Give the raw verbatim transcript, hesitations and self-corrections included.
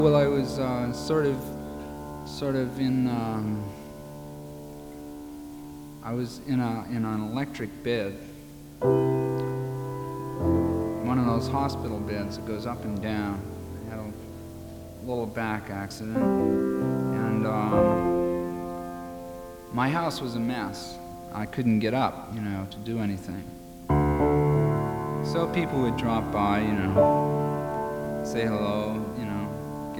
Well, I was uh, sort of, sort of in. Um, I was in a in an electric bed, one of those hospital beds that goes up and down. I had a little back accident, and um, my house was a mess. I couldn't get up, you know, to do anything. So people would drop by, you know, say hello.